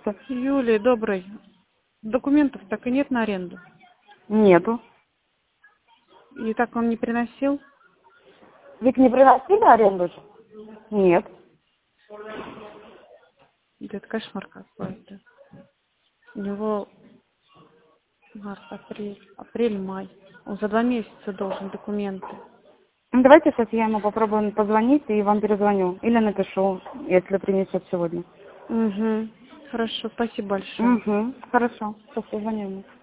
пожалуйста. Юлия, добрый. Документов так и нет на аренду. Нету. И так он не приносил? Ведь не приносили аренду же? Нет. Да это кошмар какой-то. У него март, апрель, май. Он за 2 месяца должен документы. Ну, давайте сейчас я ему попробую позвонить и вам перезвоню. Или напишу, если принесет сегодня. Угу. Хорошо, спасибо большое. Угу. Хорошо. Сейчас позвоню ему.